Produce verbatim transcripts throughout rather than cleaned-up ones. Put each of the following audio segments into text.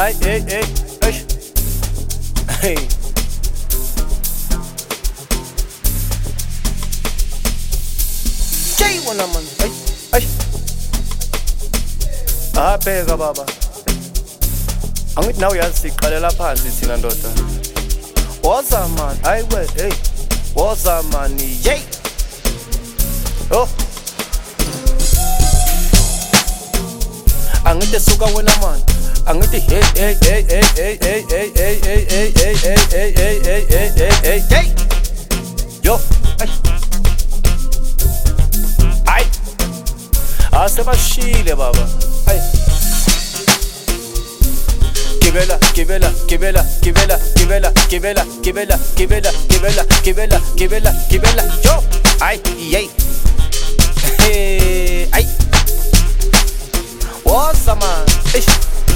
Ay, ay, ay, ay. Hey. Jay wona man. Ay, ay. Abheka baba. Angithi nawe uyazi siqalela phansi thina ndoda. Woza man, ay we, hey. Woza man, yay. Oh. Angithi suka wena man. Angithi hey hey hey hey hey hey hey hey hey hey hey hey hey hey hey hey hey hey hey. Yo. Ay. Ay. Asebashile baba. Ay. Kibela, kibela, kibela, kibela, kibela, kibela, kibela, kibela, kibela, kibela, kibela, kibela. Yo. Ay, yay. Hey, ay. What's up man? Ish.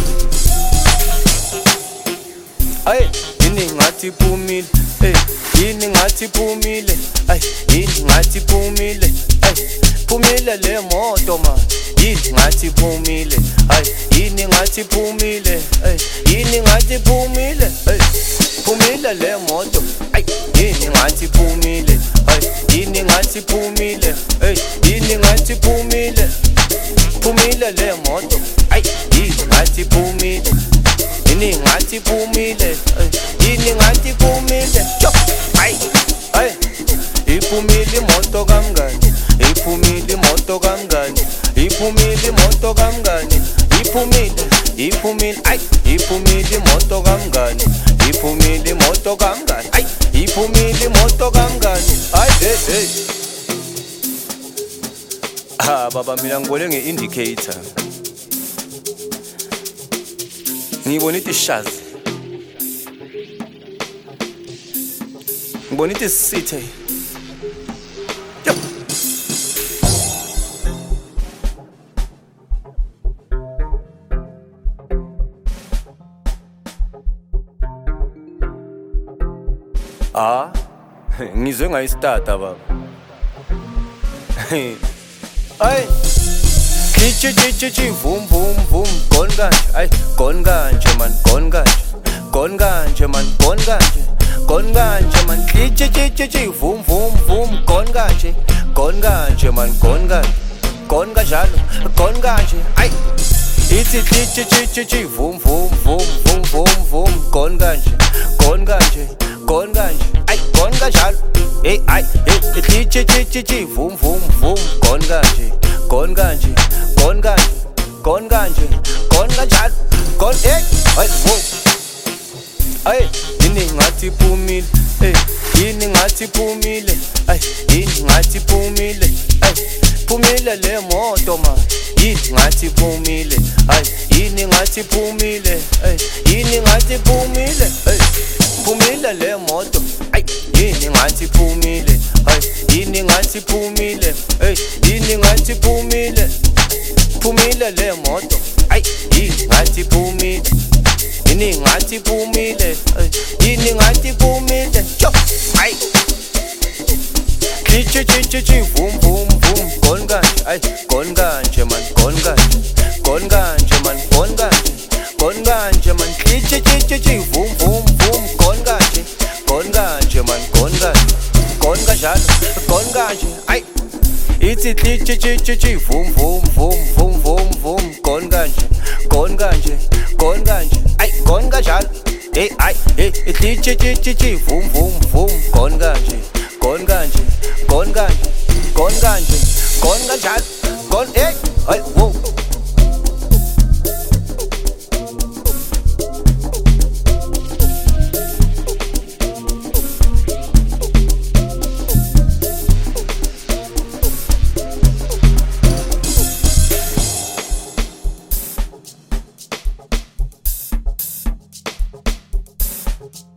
Ay, yini ngathi phumile. Hey, yini ngathi phumile. Ay, yini ngathi phumile. Ay, phumile le moto man. Yini ngathi phumile. Ay, yini ngathi phumile. Ay, yini ngathi phumile. Ay, phumile le moto. Ay, yini ngathi phumile. Ay, yini ngathi phumile. Ay, yini ngathi phumile. Phumile le moto. Ay, yini ngathi phumile. Yini ngathi phumile. Ay, yini ngathi phumile. Yo, ay, ay. Iphumile imoto kamngani. Iphumile imoto kamngani. Iphumile imoto kamngani. Iphumile, iphumile, ay, iphumile imoto kamngani. Iphumile imoto kamngani. Ay, iphumile imoto kamngani. Ay, hey, hey. Ah, baba mina ngibone nge-indicator. Ngibona ithi shazi. Ngibona ithi sithe. Yo. Ah, ngizwe ngayistata baba. Ay, chichi chichi chi vum vum vum gon kanje, ay gon kanje man gon kanje, gon kanje man gon kanje, gon kanje man chichi chichi chi vum vum vum gon kanje, gon kanje man gon kanje, gon kanjalo, gon kanje, ay. Ithi chichi chichi chi vum vum vum vum vum vum gon kanje, gon kanje, gon kanje, ay gon kanjalo. Hey, ay, hey, chichi chichi chi vum vum vum gon kanje, gon kanje, gon kanje, gon kanje, gon kanjalo, gon hey, ay wo. Ay, yini ngathi phumile, hey, yini ngathi phumile, ay, yini ngathi phumile, ay, phumile le moto man. Yini ngathi phumile, ay, yini ngathi phumile, ay, yini ngathi phumile, ay, phumile le moto. Ay, yini ngathi phumile. Ay, yini ngathi phumile. Ay, yini ngathi phumile. Phumile le moto. Ay, yini ngathi phumile. Yini ngathi phumile. Ay, yini ngathi phumile. Yo, ay. Chichi chichi chi vum vum vum gon kanje. Ay, gon kanje man gon kanje. Gon kanje man gon kanje. Gon kanje man chichi chichi chi vum vum vum gon kanje. Gon kanje man gon kanje, gon kanjalo, gon kanje, ay. Ithi chichi chichi chi vum vum vum vum vum vum gon kanje, gon kanje, gon kanje, ay gon kanjalo. Hey, ay, hey, chichi chichi chi vum vum vum gon kanje, gon kanje, gon kanje, gon kanje, gon kanjalo, gon hey, ay wo. You